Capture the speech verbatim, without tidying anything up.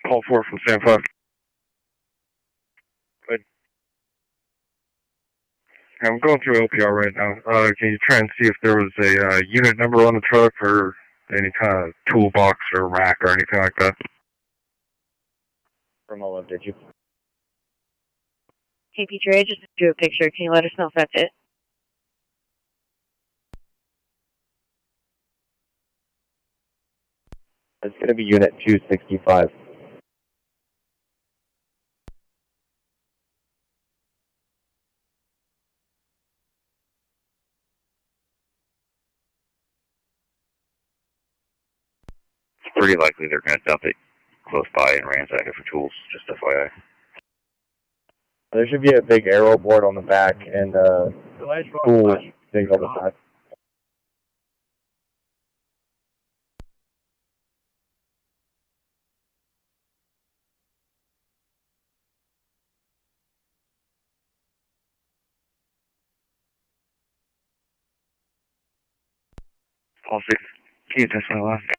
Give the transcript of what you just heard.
Paul four from San five. Good. I'm going through L P R right now. Uh, can you try and see if there was a uh, unit number on the truck or any kind of toolbox or rack or anything like that? From all of, did you? Hey, Petrie, I just drew a picture. Can you let us know if that's it? It's going to be Unit two sixty-five. It's pretty likely they're going to dump it close by and ransack it for tools, just F Y I. There should be a big arrow board on the back and uh, tool thing on the side. Paul six, can you test my last?